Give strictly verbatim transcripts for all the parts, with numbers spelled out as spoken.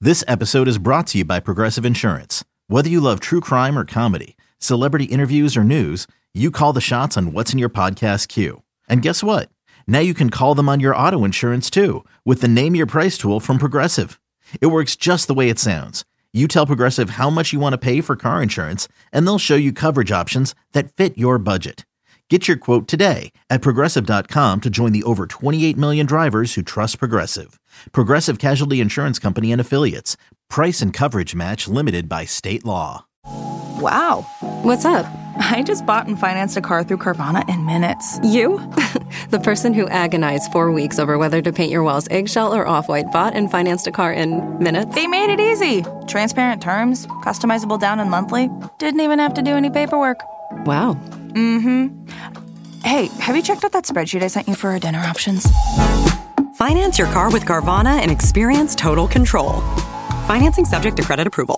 This episode is brought to you by Progressive Insurance. Whether you love true crime or comedy, celebrity interviews or news, you call the shots on what's in your podcast queue. And guess what? Now you can call them on your auto insurance too with the Name Your Price tool from Progressive. It works just the way it sounds. You tell Progressive how much you want to pay for car insurance, and they'll show you coverage options that fit your budget. Get your quote today at Progressive dot com to join the over twenty-eight million drivers who trust Progressive. Progressive Casualty Insurance Company and Affiliates. Price and coverage match limited by state law. Wow. What's up? I just bought and financed a car through Carvana in minutes. You? The person who agonized four weeks over whether to paint your walls eggshell or off-white bought and financed a car in minutes? They made it easy. Transparent terms, customizable down and monthly. Didn't even have to do any paperwork. Wow. Mm-hmm. Hey, have you checked out that spreadsheet I sent you for our dinner options? Finance your car with Carvana and experience total control. Financing subject to credit approval.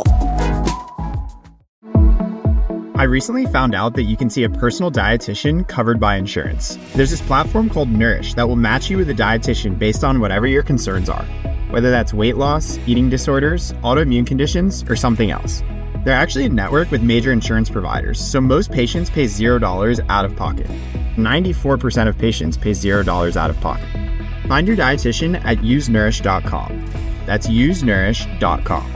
I recently found out that you can see a personal dietitian covered by insurance. There's this platform called Nourish that will match you with a dietitian based on whatever your concerns are, whether that's weight loss, eating disorders, autoimmune conditions, or something else. They're actually a network with major insurance providers, so most patients pay zero dollars out of pocket. ninety-four percent of patients pay zero dollars out of pocket. Find your dietitian at use nourish dot com. That's use nourish dot com.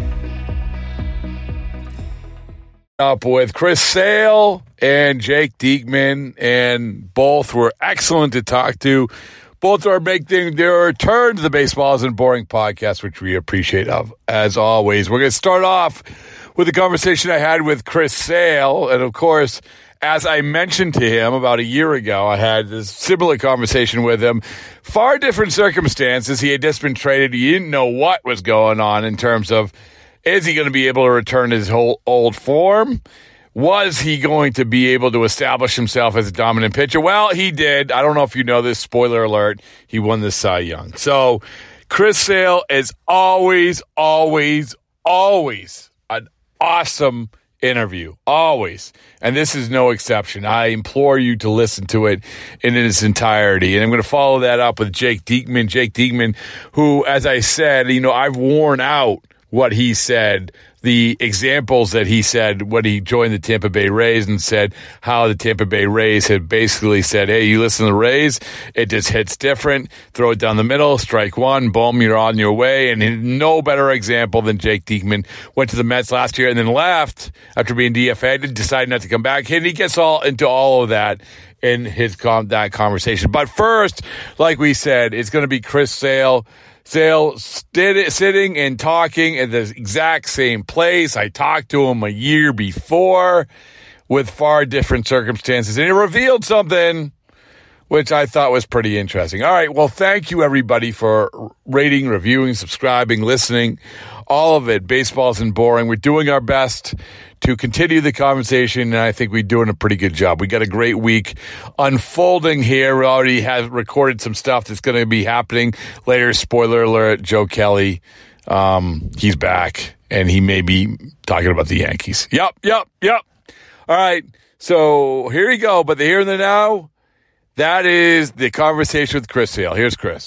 Up with Chris Sale and Jake Diekman, and both were excellent to talk to. Both are making their return to the Baseballs and Boring podcast, which we appreciate of as always. We're going to start off with a conversation I had with Chris Sale, and of course, as I mentioned to him about a year ago, I had this similar conversation with him. Far different circumstances. He had just been traded. He didn't know what was going on in terms of, is he going to be able to return his whole old form? Was he going to be able to establish himself as a dominant pitcher? Well, he did. I don't know if you know this. Spoiler alert. He won the Cy Young. So Chris Sale is always, always, always an awesome interview. Always. And this is no exception. I implore you to listen to it in its entirety. And I'm going to follow that up with Jake Diekman. Jake Diekman, who, as I said, you know, I've worn out what he said, the examples that he said when he joined the Tampa Bay Rays, and said how the Tampa Bay Rays had basically said, hey, you listen to the Rays, it just hits different, throw it down the middle, strike one, boom, you're on your way. And no better example than Jake Diekman went to the Mets last year and then left after being D F A'd and decided not to come back. And he gets all into all of that in his com- that conversation. But first, like we said, it's going to be Chris Sale. Sale st- sitting and talking at the exact same place. I talked to him a year before with far different circumstances, and he revealed something which I thought was pretty interesting. All right, well, thank you, everybody, for rating, reviewing, subscribing, listening, all of it. Baseballs and Boring. We're doing our best to continue the conversation, and I think we're doing a pretty good job. We got a great week unfolding here. We already have recorded some stuff that's going to be happening later. Spoiler alert, Joe Kelly, um, he's back, and he may be talking about the Yankees. Yep, yep, yep. All right, so here you go. But the here and the now, that is the conversation with Chris Sale. Here's Chris.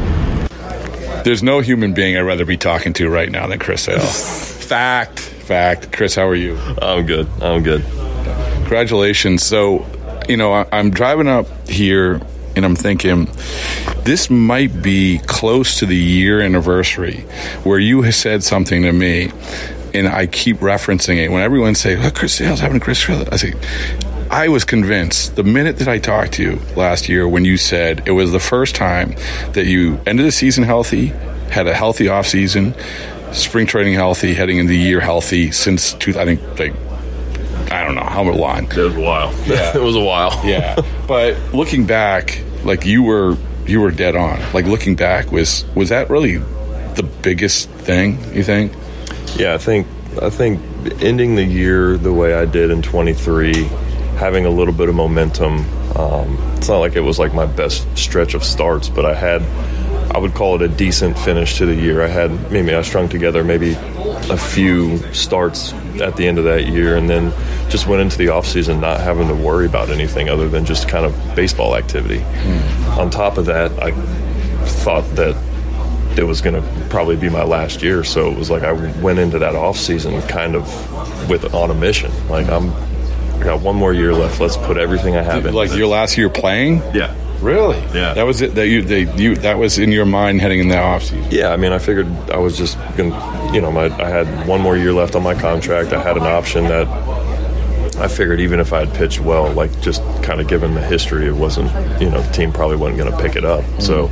There's no human being I'd rather be talking to right now than Chris Sale. Fact, fact. Chris, how are you? I'm good. I'm good. Congratulations. So, you know, I, I'm driving up here and I'm thinking this might be close to the year anniversary where you said something to me, and I keep referencing it. When everyone say, look, Chris Sale's having a Chris Sale, I say, I was convinced the minute that I talked to you last year when you said it was the first time that you ended the season healthy, had a healthy offseason, spring training healthy, heading into the year healthy since, two, I think, like, I don't know how long. It was a while. Yeah. It was a while. Yeah. But looking back, like you were you were dead on. Like looking back, was was that really the biggest thing, you think? Yeah, I think I think ending the year the way I did in twenty-three, having a little bit of momentum. Um, it's not like it was like my best stretch of starts, but I had, I would call it a decent finish to the year. I had, maybe I strung together maybe a few starts at the end of that year, and then just went into the offseason not having to worry about anything other than just kind of baseball activity. Mm. On top of that, I thought that it was going to probably be my last year. So it was like I went into that off season kind of with on a mission. Like I'm, I got one more year left. Let's put everything I have in. Like your last year playing? Yeah. Really? Yeah. That was it. That you, they, you, that was in your mind heading in the off season. Yeah. I mean, I figured I was just gonna, you know, my, I had one more year left on my contract. I had an option that I figured even if I had pitched well, like just kind of given the history, it wasn't, you know, the team probably wasn't going to pick it up. Mm-hmm. So,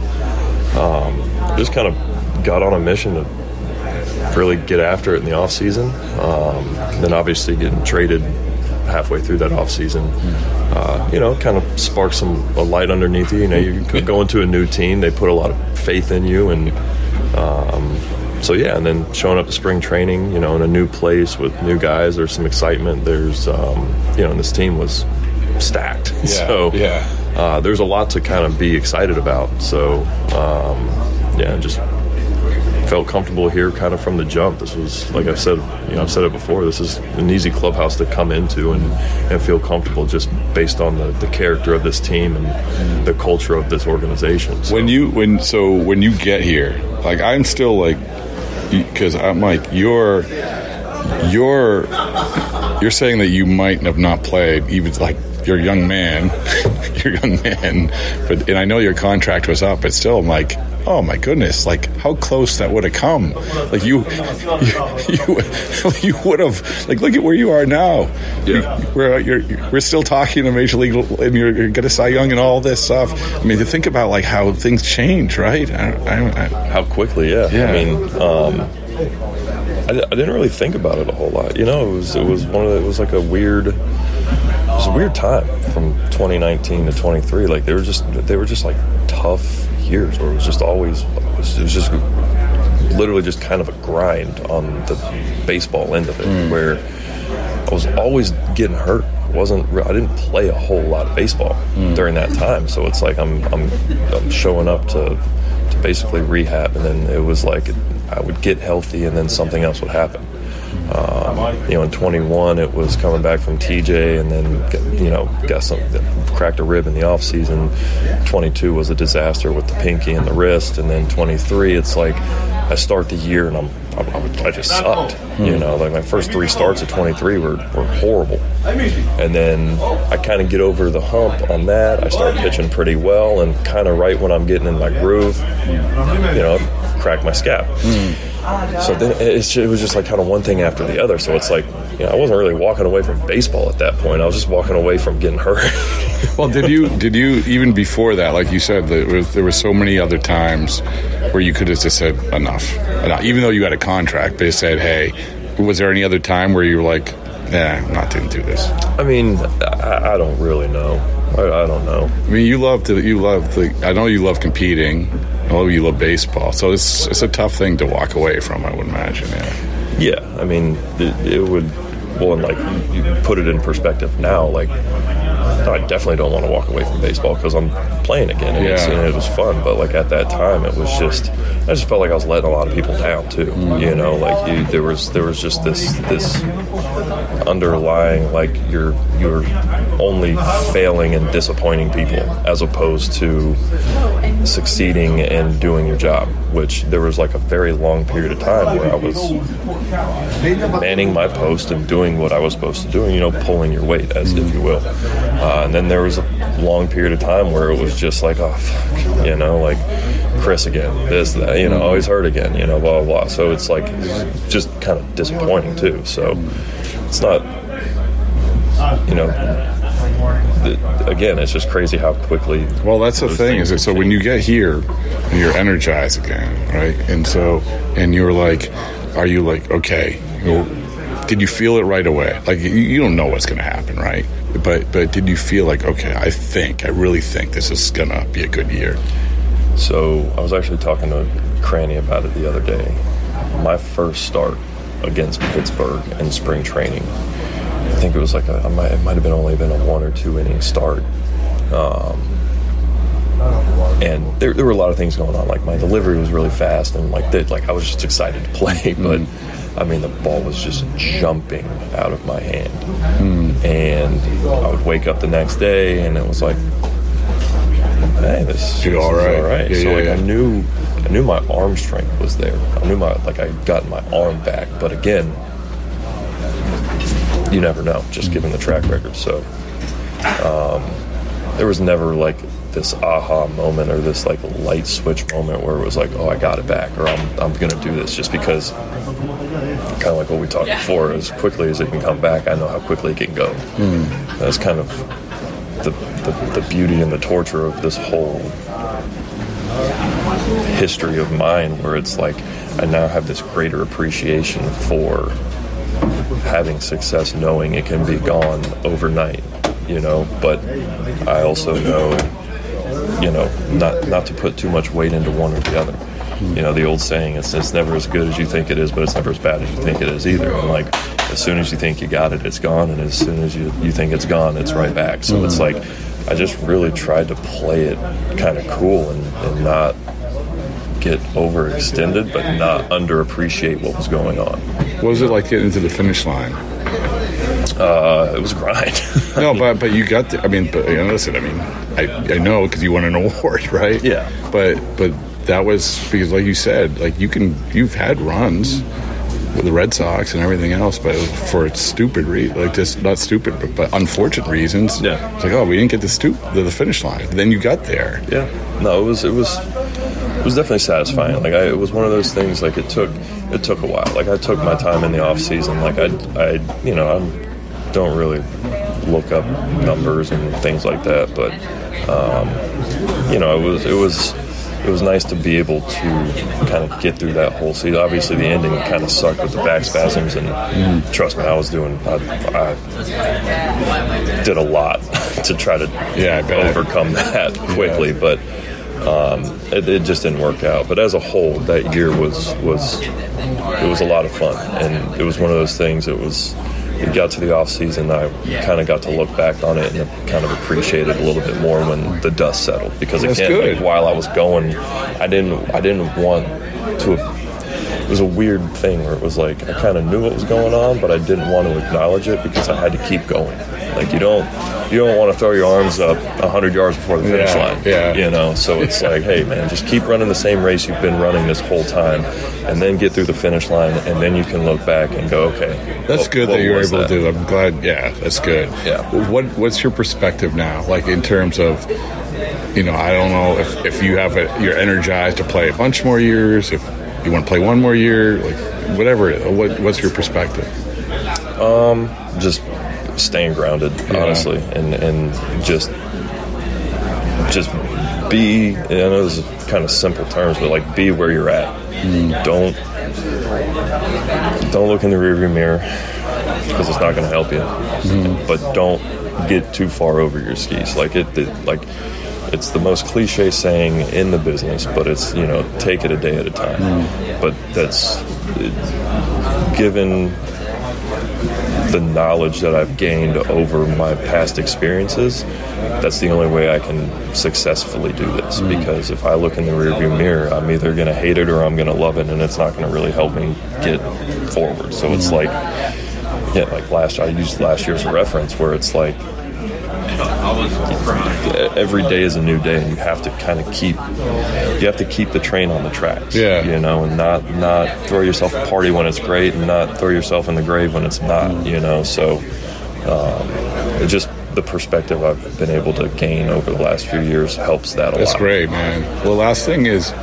um, just kind of got on a mission to really get after it in the off season. Um, then obviously getting traded halfway through that off season, uh, you know, kind of sparked some a light underneath you. You know, you could go into a new team, they put a lot of faith in you, and um, so yeah. And then showing up to spring training, you know, in a new place with new guys, there's some excitement. There's, um, you know, and this team was stacked. Yeah, so yeah, uh, there's a lot to kind of be excited about. So um, yeah, just felt comfortable here kind of from the jump. This was, like I said, you know, I've said it before, this is an easy clubhouse to come into and, and feel comfortable just based on the, the character of this team and the culture of this organization. So. When you, when, so when you get here, like I'm still like, because I'm like, you're, you're, you're saying that you might have not played even like, you're a young man, you're a young man, but, and I know your contract was up, but still I'm like, oh my goodness, like how close that would have come. Like you, you, you, you would have, like look at where you are now. Yeah. You, we're, you're, we're still talking to Major League and you're, you're going to Cy Young and all this stuff. I mean, to think about like how things change, right? I, I, I, how quickly, yeah. yeah. I mean, um, I, I didn't really think about it a whole lot. You know, it was, it was one of the, it was like a weird, it was a weird time from twenty nineteen to twenty-three. Like they were just, they were just like tough years where it was just always, it was, it was just literally just kind of a grind on the baseball end of it, mm. where I was always getting hurt. It wasn't, I didn't play a whole lot of baseball mm. during that time. So it's like I'm, I'm, I'm showing up to, to basically rehab, and then it was like I would get healthy, and then something else would happen. Um, you know, in twenty-one, it was coming back from T J, and then, you know, got some, cracked a rib in the off season. twenty-two was a disaster with the pinky and the wrist, and then twenty-three, it's like I start the year and I'm, I, I just sucked. Mm. You know, like my first three starts at twenty-three were, were horrible, and then I kind of get over the hump on that. I start pitching pretty well, and kind of right when I'm getting in my groove, you know, crack my scap. Mm. So then it's, it was just like kind of one thing after the other. So it's like, you know, I wasn't really walking away from baseball at that point. I was just walking away from getting hurt. Well, did you did you even before that, like you said, there was, there were so many other times where you could have just said enough, enough, even though you had a contract, but you said, hey, was there any other time where you were like, nah, I'm not going to do this? I mean, I, I don't really know. I, I don't know. I mean, you love to, you love the, I know you love competing. I know you love baseball. So it's it's a tough thing to walk away from, I would imagine, yeah. Yeah, I mean, it, it would, well, and like, you put it in perspective now, like, I definitely don't want to walk away from baseball because I'm playing again, and, yeah. it's, and it was fun, but like at that time, it was just, I just felt like I was letting a lot of people down too, mm-hmm. you know, like you, there was there was just this this underlying, like you're you're only failing and disappointing people as opposed to succeeding and doing your job, which there was like a very long period of time where I was manning my post and doing what I was supposed to do, and, you know, pulling your weight, as if you will. Uh, and then there was a long period of time where it was just like, oh, fuck, you know, like Chris again, this, that, you know, always hurt again, you know, blah, blah, blah. So it's like, it's just kind of disappointing too. So it's not, you know, the, again, it's just crazy how quickly. Well, that's the thing, is that so when you get here, you're energized again, right? And so, and you're like, are you like, okay, you know, did you feel it right away? Like, you, you don't know what's going to happen, right? But but did you feel like, okay, I think, I really think this is going to be a good year? So I was actually talking to Cranny about it the other day. My first start against Pittsburgh in spring training, I think it was like a, I might, it might have been only been a one or two inning start. Um, and there, there were a lot of things going on. Like my delivery was really fast, and like that, like I was just excited to play. But I mean, the ball was just jumping out of my hand, mm. and I would wake up the next day, and it was like, hey, this, this all right. is all right. Yeah, so yeah, like yeah. I knew I knew my arm strength was there. I knew my like I got my arm back, but again, you never know, just given the track record. So um, there was never like this aha moment or this like light switch moment where it was like, oh, I got it back, or I'm I'm gonna do this, just because kind of like what we talked before, as quickly as it can come back, I know how quickly it can go. Mm. That's kind of the, the the beauty and the torture of this whole history of mine, where it's like I now have this greater appreciation for having success, knowing it can be gone overnight, you know, but I also know, you know, not not to put too much weight into one or the other. You know, the old saying, it's, it's never as good as you think it is, but it's never as bad as you think it is either. And like, as soon as you think you got it, it's gone, and as soon as you, you think it's gone, it's right back. So mm-hmm. it's like, I just really tried to play it kind of cool and, and not get overextended, but not underappreciate what was going on. What was it like getting to the finish line? Uh, it was a grind. No, but but you got the, I mean, but you know, listen, I mean, I I know because you won an award, right? Yeah. But but that was because, like you said, like you can you've had runs with the Red Sox and everything else, but for stupid re like just not stupid, but, but unfortunate reasons. Yeah. It's like, oh, we didn't get the stoop to the finish line. But then you got there. Yeah. No, it was it was it was definitely satisfying. Like I, it was one of those things. Like it took it took a while. Like I took my time in the off season. Like I I you know I don't really look up numbers and things like that, but um, you know it was it was. It was nice to be able to kind of get through that whole season. Obviously, the ending kind of sucked with the back spasms, and mm. trust me, I was doing. I, I did a lot to try to yeah, overcome that quickly, yeah. but um, it, it just didn't work out. But as a whole, that year was was it was a lot of fun, and it was one of those things. It was. We got to the off season, I kind of got to look back on it and kind of appreciate it a little bit more when the dust settled. Because again, like, while I was going, I didn't, I didn't want to. It was a weird thing where it was like I kind of knew what was going on, but I didn't want to acknowledge it because I had to keep going. Like you don't, you don't want to throw your arms up a hundred yards before the finish yeah, line. Yeah. You know, so it's like, hey man, just keep running the same race you've been running this whole time, and then get through the finish line, and then you can look back and go, okay. That's what, good what that you're able that? to do. I'm glad. Yeah, that's good. Yeah. What What's your perspective now? Like in terms of, you know, I don't know if, if you have it, you're energized to play a bunch more years. If you want to play one more year, like whatever it is. What, what's your perspective? Um, just staying grounded, yeah. honestly, and and just just be. I know this is kind of simple terms, but like be where you're at. Mm. Don't don't look in the rearview mirror because it's not going to help you. Mm. But don't get too far over your skis. Like it, it, like it's the most cliche saying in the business, but it's, you know, take it a day at a time. Mm. But that's it, given the knowledge that I've gained over my past experiences, that's the only way I can successfully do this. Mm. Because if I look in the rearview mirror, I'm either going to hate it or I'm going to love it, and it's not going to really help me get forward. So mm. it's like, yeah, like last I used last year as a reference, where it's like every day is a new day, and you have to kind of keep you have to keep the train on the tracks. Yeah, you know, and not not throw yourself a party when it's great, and not throw yourself in the grave when it's not. You know, so um, it just the perspective I've been able to gain over the last few years helps that a That's lot. That's great, man. Well, the last thing is,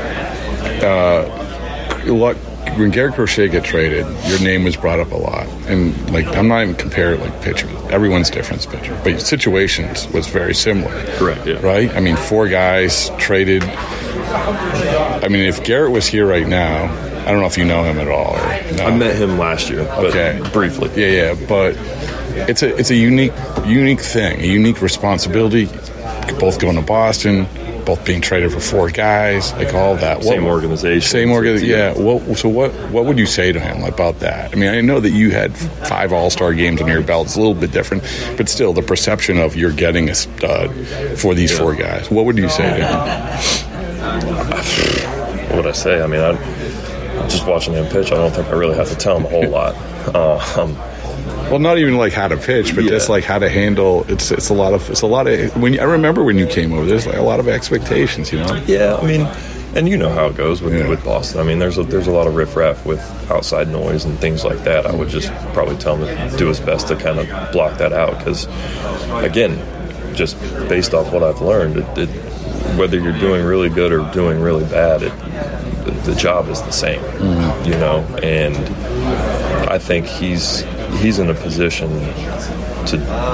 uh, what. When Garrett Crochet got traded, your name was brought up a lot. And, like, I'm not even comparing, like, pitchers. Everyone's different pitcher. But situations was very similar. Correct, yeah. Right? I mean, four guys traded. I mean, if Garrett was here right now, I don't know if you know him at all. Or no. I met him last year, but okay. briefly. Yeah, yeah. But it's a, it's a unique, unique thing, a unique responsibility. Both going to Boston, both being traded for four guys, like all that. Same what, organization. Same organization, yeah. What, so what what would you say to him about that? I mean, I know that you had five All-Star games under your belt. It's a little bit different, but still, the perception of you're getting a stud for these yeah. four guys. What would you say to him? What would I say? I mean, I'm just watching him pitch. I don't think I really have to tell him a whole lot. Uh, um, Well, not even like how to pitch, but yeah. just like how to handle. It's it's a lot of it's a lot of. When I remember when you came over, there's like a lot of expectations, you know. Yeah, I mean, And you know how it goes with, yeah. with Boston. I mean, there's a, there's a lot of riffraff with outside noise and things like that. I would just probably tell him to do his best to kind of block that out because, again, just based off what I've learned, it, it, whether you're doing really good or doing really bad, it, the, the job is the same, mm-hmm. you know. And I think he's he's in a position to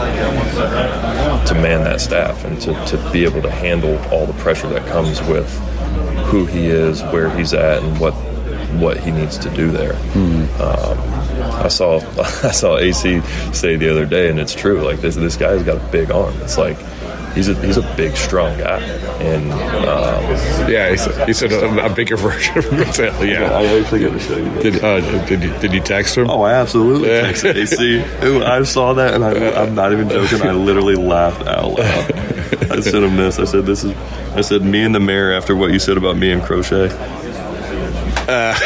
to man that staff and to, to be able to handle all the pressure that comes with who he is, where he's at, and what what he needs to do there. Mm. Um, I saw I saw A C say the other day, and it's true. Like this this guy's got a big arm. It's like he's a he's a big, strong guy, and um, yeah, he said, he said a, a bigger version of himself. Yeah, yeah, I actually got to show you. Did uh, did you, did you text him? Oh, I absolutely yeah. texted A C. I saw that, and I, I'm not even joking. I literally laughed out loud. I sent him this. I said, "This is." I said, "Me and the mayor." After what you said about me and Crochet. Uh,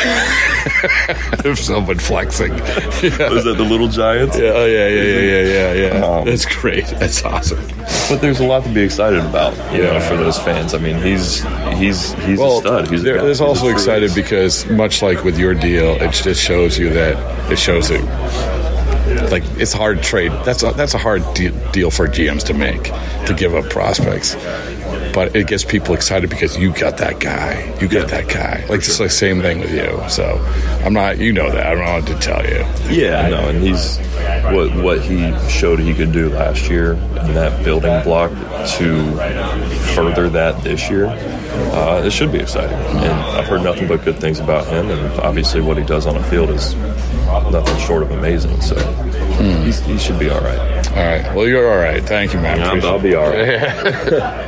if someone flexing. Yeah. Was that the Little Giants? Yeah, oh, yeah, yeah, yeah, yeah, yeah, yeah. Um, That's great. That's awesome. But there's a lot to be excited about, you yeah. know, for those fans. I mean, he's he's he's well, a stud. He's there, a guy. There's he's also excited because, much like with your deal, it just shows you that it shows that, like, it's a hard trade. That's a, that's a hard de- deal for G Ms to make, to give up prospects. But it gets people excited because you got that guy. You got yeah, that guy. Like, it's the same thing with you. So, I'm not, you know that. I don't know what to tell you. Yeah, I know. And he's, what what he showed he could do last year in that building block to further that this year, uh, it should be exciting. And I've heard nothing but good things about him. And obviously what he does on the field is nothing short of amazing. So, mm. he's, he should be all right. All right. Well, you're all right. Thank you, man. Yeah, I'll be all right.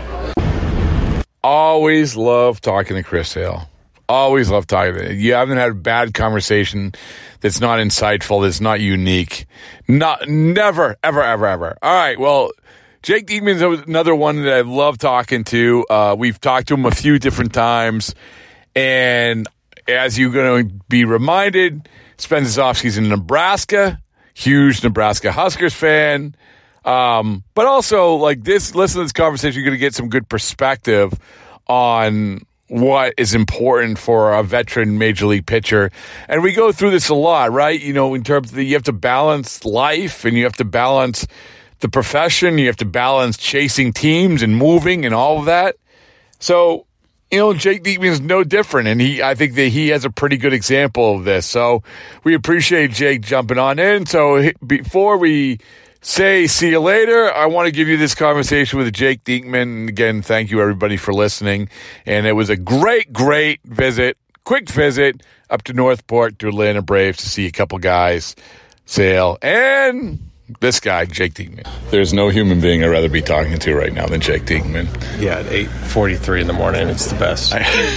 Always love talking to Chris Sale. Always love talking to him. You haven't had a bad conversation that's not insightful, that's not unique. Not, never, ever, ever, ever. All right, well, Jake Diekman's another one that I love talking to. Uh, we've talked to him a few different times. And as you're going to be reminded, spends his offseason in Nebraska. Huge Nebraska Huskers fan. Um, but also, like this, listen to this conversation, you're going to get some good perspective on what is important for a veteran major league pitcher. And we go through this a lot, right? You know, in terms of the, you have to balance life and you have to balance the profession. You have to balance chasing teams and moving and all of that. So, you know, Jake Diekman is no different. And he, I think that he has a pretty good example of this. So we appreciate Jake jumping on in. So before we say see you later, I want to give you this conversation with Jake Diekman. And again, thank you everybody for listening. And it was a great, great visit, quick visit up to Northport to Atlanta Braves to see a couple guys, Sale, and this guy, Jake Diekman. There's no human being I'd rather be talking to right now than Jake Diekman. Yeah, at eight forty-three in the morning, it's the best.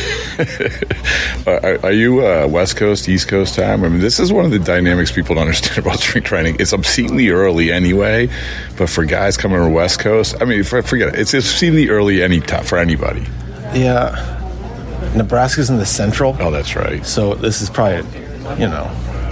are, are you uh, West Coast, East Coast time? I mean, this is one of the dynamics people don't understand about spring training. It's obscenely early anyway, but for guys coming from West Coast, I mean, forget it. It's obscenely early any time for anybody. Yeah. Nebraska's in the central. Oh, that's right. So this is probably, you know,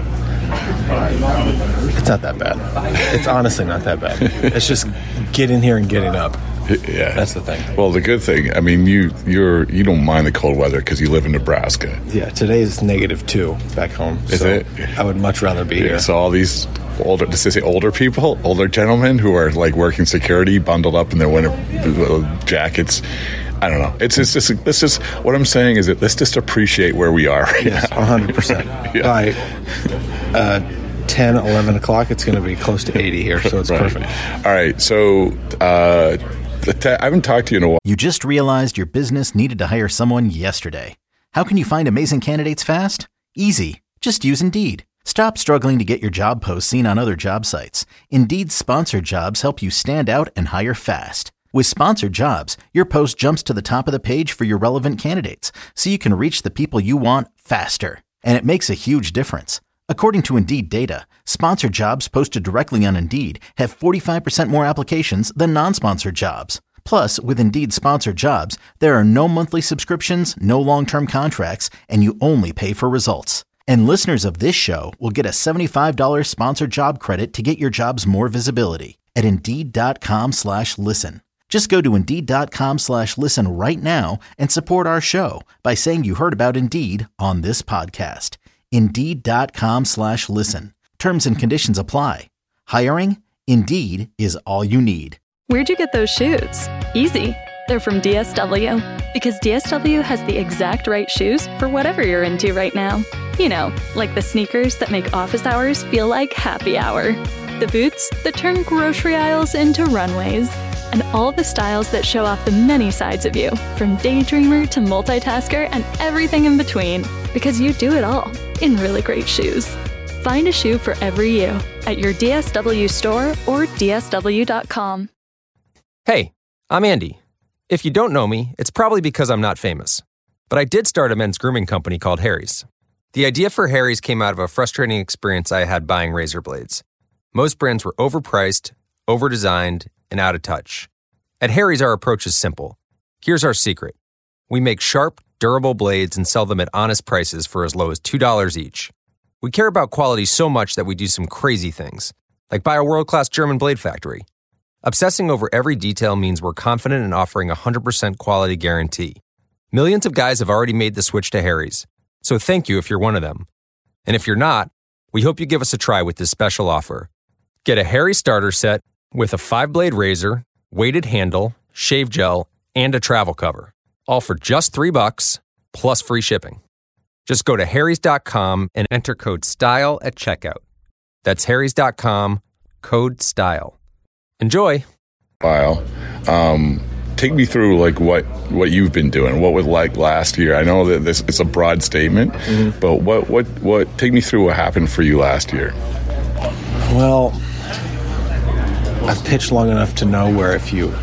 it's not that bad. It's honestly not that bad. It's just getting here and getting up. Yeah, that's the thing. Well, the good thing, I mean, you you're you don't mind the cold weather because you live in Nebraska. Yeah, today is negative two back home. Is so it? I would much rather be yeah, here. So all these older, does it say older people, older gentlemen who are like working security, bundled up in their winter jackets. I don't know. It's just, it's this is what I'm saying is that let's just appreciate where we are right yes, now. one hundred percent. Yeah. By uh, ten, eleven o'clock, it's going to be close to eighty here, so it's right. perfect. All right. So uh, I haven't talked to you in a while. You just realized your business needed to hire someone yesterday. How can you find amazing candidates fast? Easy. Just use Indeed. Stop struggling to get your job posts seen on other job sites. Indeed's sponsored jobs help you stand out and hire fast. With sponsored jobs, your post jumps to the top of the page for your relevant candidates, so you can reach the people you want faster. And it makes a huge difference. According to Indeed data, sponsored jobs posted directly on Indeed have forty-five percent more applications than non-sponsored jobs. Plus, with Indeed sponsored jobs, there are no monthly subscriptions, no long-term contracts, and you only pay for results. And listeners of this show will get a seventy-five dollars sponsored job credit to get your jobs more visibility at Indeed.com slash listen. Just go to Indeed.com slash listen right now and support our show by saying you heard about Indeed on this podcast. Indeed.com slash listen. Terms and conditions apply. Hiring? Indeed is all you need. Where'd you get those shoes? Easy. They're from D S W. Because D S W has the exact right shoes for whatever you're into right now. You know, like the sneakers that make office hours feel like happy hour. The boots that turn grocery aisles into runways. And all the styles that show off the many sides of you, from daydreamer to multitasker and everything in between. Because you do it all in really great shoes. Find a shoe for every you at your D S W store or D S W dot com. Hey, I'm Andy. If you don't know me, it's probably because I'm not famous. But I did start a men's grooming company called Harry's. The idea for Harry's came out of a frustrating experience I had buying razor blades. Most brands were overpriced, overdesigned, and out of touch. At Harry's, our approach is simple. Here's our secret. We make sharp, durable blades and sell them at honest prices for as low as two dollars each. We care about quality so much that we do some crazy things, like buy a world-class German blade factory. Obsessing over every detail means we're confident in offering a one hundred percent quality guarantee. Millions of guys have already made the switch to Harry's, so thank you if you're one of them. And if you're not, we hope you give us a try with this special offer. Get a Harry's starter set with a five-blade razor, weighted handle, shave gel, and a travel cover, all for just three bucks plus free shipping. Just go to harrys dot com and enter code STYLE at checkout. That's harrys dot com, code STYLE. Enjoy. While, um, take me through like what, what you've been doing. What was like last year? I know that this it's a broad statement, mm-hmm. but what what what? Take me through what happened for you last year. Well, I've pitched long enough to know where if you,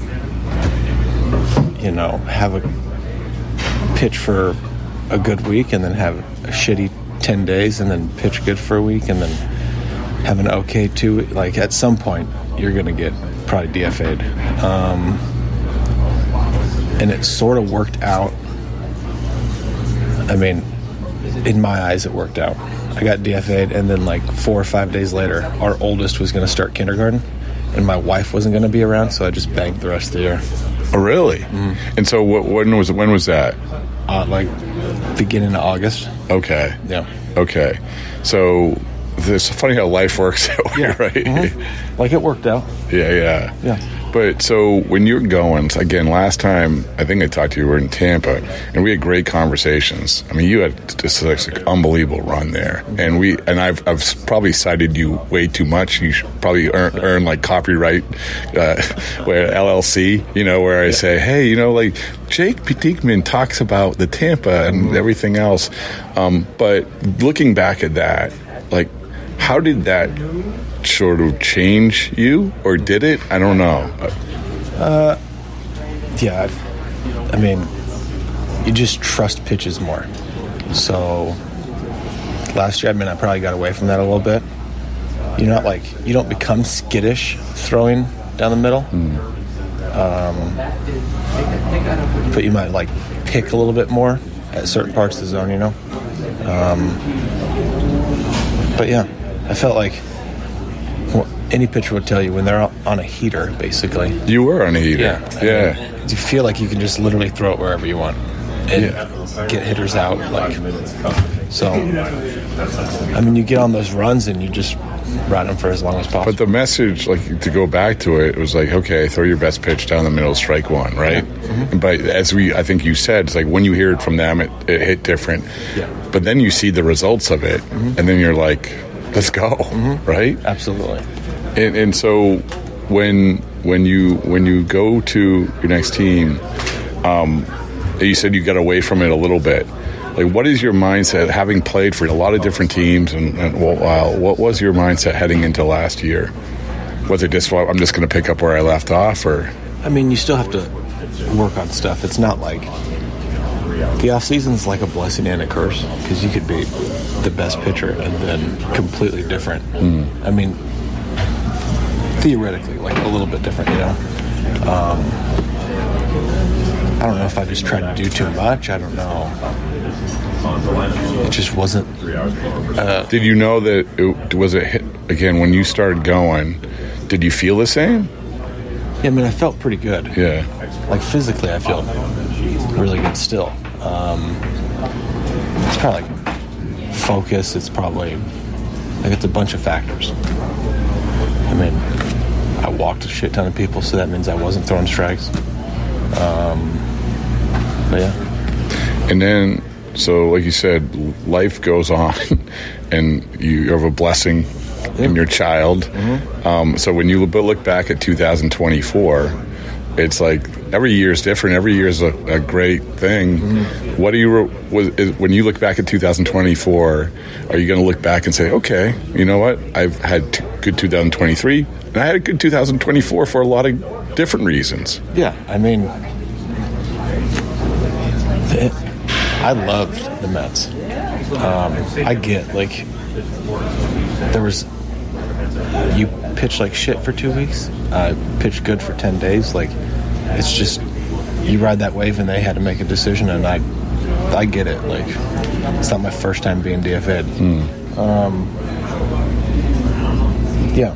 you know, have a pitch for a good week and then have a shitty ten days and then pitch good for a week and then have an okay two, like at some point you're going to get probably D F A'd. Um, and it sort of worked out. I mean, in my eyes, it worked out. I got D F A'd, and then like four or five days later, our oldest was going to start kindergarten, and my wife wasn't going to be around, so I just banked the rest of the year. Oh, really? Mm. And so what, when was when was that? Uh, like beginning of August. Okay. Yeah. Okay. So it's funny how life works that way, yeah. right? Mm-hmm. Like it worked out. Yeah, yeah. Yeah. But so when you're going, again, last time I think I talked to you, we were in Tampa, and we had great conversations. I mean, you had just like an unbelievable run there, and we and I've I've probably cited you way too much. You should probably earn, earn like copyright, uh, where L L C, you know, where I yeah. say, hey, you know, like Jake Diekman talks about the Tampa and mm-hmm. everything else. Um, but looking back at that, like, how did that sort of change you, or did it? I don't know. Uh, yeah, I mean, you just trust pitches more. So last year, I mean, I probably got away from that a little bit. You're not like, you don't become skittish throwing down the middle. Mm. Um, but you might like pick a little bit more at certain parts of the zone, you know? Um, but yeah, I felt like well, any pitcher would tell you when they're on a heater, basically. You were on a heater. Yeah. Yeah. I mean, you feel like you can just literally throw it wherever you want and yeah. get hitters out. Like, so, I mean, you get on those runs and you just ride them for as long as possible. But the message, like, to go back to it, it was like, okay, throw your best pitch down the middle, strike one, right? Yeah. Mm-hmm. But as we, I think you said, it's like when you hear it from them, it, it hit different. Yeah. But then you see the results of it, mm-hmm. and then you're like, let's go, mm-hmm. right? Absolutely. And, and so when when you when you go to your next team, um, you said you got away from it a little bit. Like, what is your mindset, having played for a lot of different teams, and, and well, wow, what was your mindset heading into last year? Was it just, well, I'm just going to pick up where I left off, or? I mean, you still have to work on stuff. It's not like the off season's like a blessing and a curse, because you could be the best pitcher and then completely different. Mm. I mean, theoretically, like a little bit different, you know. Um, I don't know if I just tried to do too much. I don't know. It just wasn't. Uh, did you know that it was it hit, again when you started going? Did you feel the same? Yeah, I mean, I felt pretty good. Yeah. Like, physically, I feel really good still. Um, it's probably like focus. It's probably, like, it's a bunch of factors. I mean, I walked a shit ton of people, so that means I wasn't throwing strikes. Um, but, yeah. And then, so like you said, life goes on, and you have a blessing in your child. Mm-hmm. Um, so when you look back at two thousand twenty-four, it's like every year is different. Every year is a, a great thing. Mm-hmm. What do you was, is, when you look back at two thousand twenty-four? Are you going to look back and say, okay, you know what? I've had t- good two thousand twenty-three, and I had a good two thousand twenty-four for a lot of different reasons. Yeah, I mean, it, I loved the Mets. Um, I get like there was. You pitch like shit for two weeks. Uh, pitch good for ten days. Like, it's just you ride that wave, and they had to make a decision, and I, I get it. Like, it's not my first time being D F A'd. Mm. Um, yeah,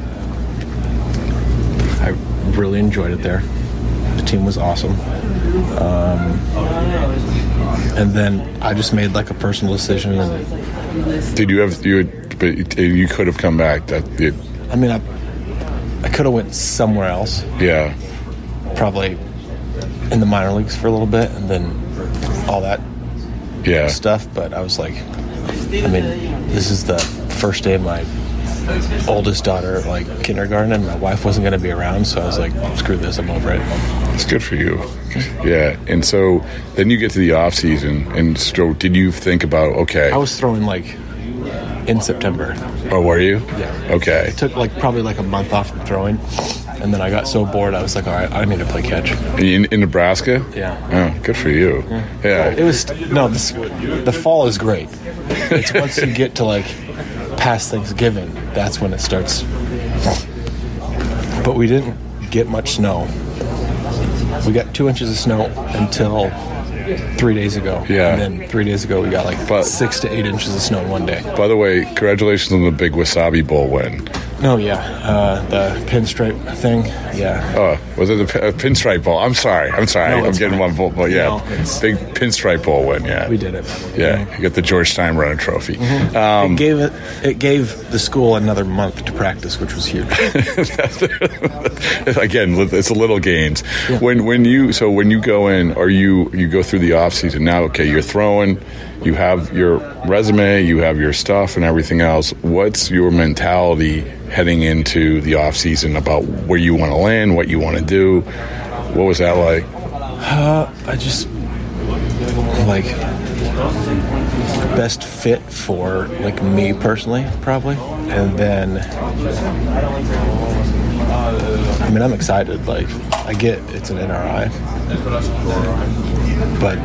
I really enjoyed it there. The team was awesome. Um, and then I just made like a personal decision. And did you have you? But you could have come back. That it, I mean, I I could have went somewhere else. Yeah, probably in the minor leagues for a little bit, and then all that yeah stuff. But I was like, I mean, this is the first day of my oldest daughter like kindergarten, and my wife wasn't going to be around, so I was like, screw this, I'm over it. It's good for you. Yeah. And so then you get to the off season, and so did you think about, okay, I was throwing like in September. Oh, were you? Yeah. Okay. It took like probably like a month off from throwing, and then I got so bored I was like, all right, I need to play catch. In, in Nebraska? Yeah. Oh, good for you. Yeah. Yeah. It was no. This, the fall is great. It's once you get to like past Thanksgiving, that's when it starts. But we didn't get much snow. We got two inches of snow until three days ago. Yeah. And then three days ago, we got like but, six to eight inches of snow in one day. By the way, congratulations on the big Wasabi Bowl win. Oh, yeah. Uh, the pinstripe thing. Yeah. Oh, was it the uh, pinstripe bowl? I'm sorry. I'm sorry. No, I'm getting fine. one bowl. But yeah, no, big pinstripe bowl win. Yeah. We did it. Yeah. Mm-hmm. You got the George Steinbrenner trophy. Mm-hmm. Um, it gave it, it gave the school another month to practice, which was huge. Again, it's a little gains. Yeah. When when you so when you go in, or you you go through the off season now. Okay, you're throwing. You have your resume. You have your stuff and everything else. What's your mentality heading into the off season about where you want to land, what you want to do? What was that like? Uh, I just like best fit for like me personally, probably, and then I mean I'm excited. Like I get it's an N R I, but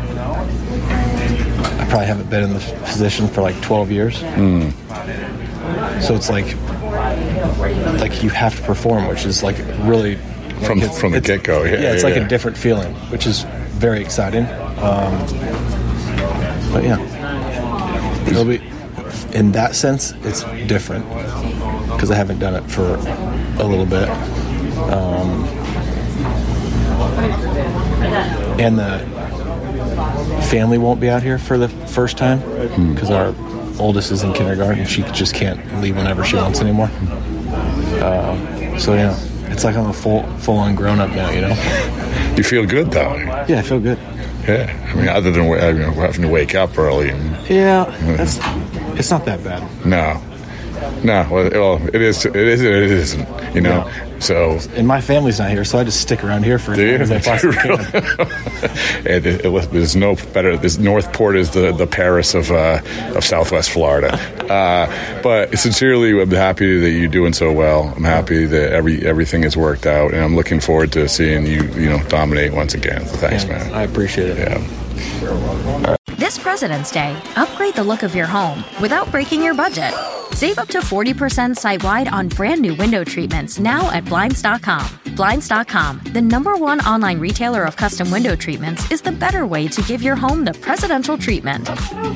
I probably haven't been in the position for like twelve years. Mm. So it's like like you have to perform, which is like really like from from the get go. Yeah, yeah, it's yeah, like yeah. a different feeling, which is very exciting. Um, but yeah, it'll be in that sense it's different because I haven't done it for a little bit, um, and the family won't be out here for the first time because our oldest is in kindergarten. She just can't leave whenever she wants anymore. Uh, so yeah, it's like I'm a full full on grown up now. You know. You feel good though. Yeah, I feel good. Yeah, I mean, other than you know, having to wake up early. And, yeah, that's, it's not that bad. No, no. Well, well, it is. It is. It isn't. You know. Yeah. So. And my family's not here, so I just stick around here for as long as I possibly can. it, it, it, there's no better. This Northport is the, the Paris of uh, of Southwest Florida. Uh, but sincerely, I'm happy that you're doing so well. I'm happy that every everything has worked out, and I'm looking forward to seeing you, you know, dominate once again. So thanks, yeah, man. I appreciate it. Yeah. This President's Day, upgrade the look of your home without breaking your budget. Save up to forty percent site-wide on brand new window treatments now at Blinds dot com. Blinds dot com, the number one online retailer of custom window treatments, is the better way to give your home the presidential treatment.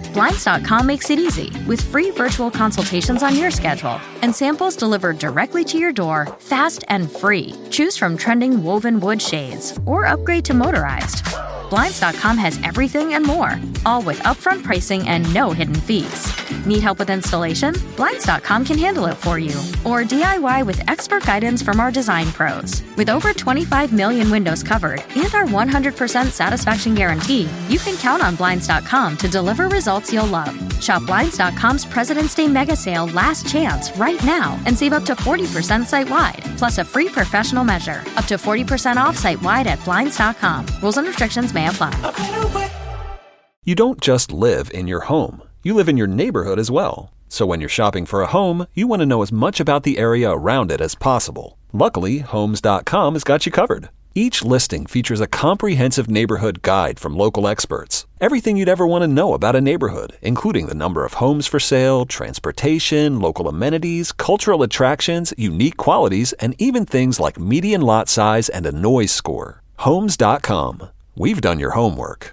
Blinds dot com makes it easy with free virtual consultations on your schedule and samples delivered directly to your door, fast and free. Choose from trending woven wood shades or upgrade to motorized. Blinds dot com has everything and more, all with upfront pricing and no hidden fees. Need help with installation? Blinds dot com can handle it for you. Or D I Y with expert guidance from our design pros. With over twenty-five million windows covered and our one hundred percent satisfaction guarantee, you can count on Blinds dot com to deliver results you'll love. Shop Blinds dot com's President's Day Mega Sale Last Chance right now and save up to forty percent site-wide, plus a free professional measure. Up to forty percent off site-wide at Blinds dot com. Rules and restrictions may apply. You don't just live in your home. You live in your neighborhood as well. So when you're shopping for a home, you want to know as much about the area around it as possible. Luckily, Homes dot com has got you covered. Each listing features a comprehensive neighborhood guide from local experts. Everything you'd ever want to know about a neighborhood, including the number of homes for sale, transportation, local amenities, cultural attractions, unique qualities, and even things like median lot size and a noise score. Homes dot com. We've done your homework.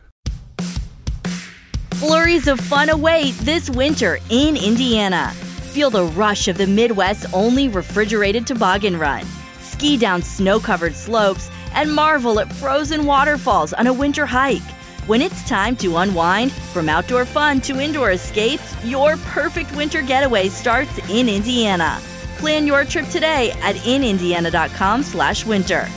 Flurries of fun await this winter in Indiana. Feel the rush of the Midwest's only refrigerated toboggan run. Ski down snow-covered slopes and marvel at frozen waterfalls on a winter hike. When it's time to unwind, from outdoor fun to indoor escapes, your perfect winter getaway starts in Indiana. Plan your trip today at in indiana dot com slash winter.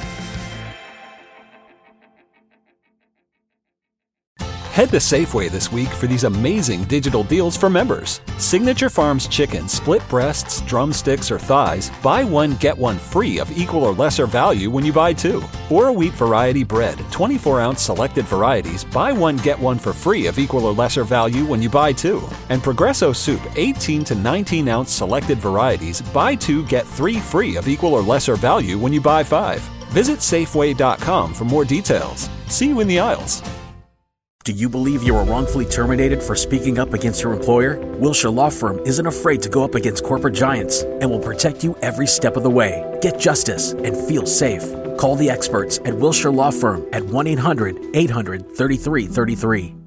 Head to Safeway this week for these amazing digital deals for members. Signature Farms chicken, split breasts, drumsticks, or thighs, buy one, get one free of equal or lesser value when you buy two. Or a wheat variety bread, twenty-four ounce selected varieties, buy one, get one for free of equal or lesser value when you buy two. And Progresso soup, eighteen to nineteen ounce selected varieties, buy two, get three free of equal or lesser value when you buy five. Visit Safeway dot com for more details. See you in the aisles. Do you believe you were wrongfully terminated for speaking up against your employer? Wilshire Law Firm isn't afraid to go up against corporate giants and will protect you every step of the way. Get justice and feel safe. Call the experts at Wilshire Law Firm at one eight hundred eight hundred thirty-three thirty-three.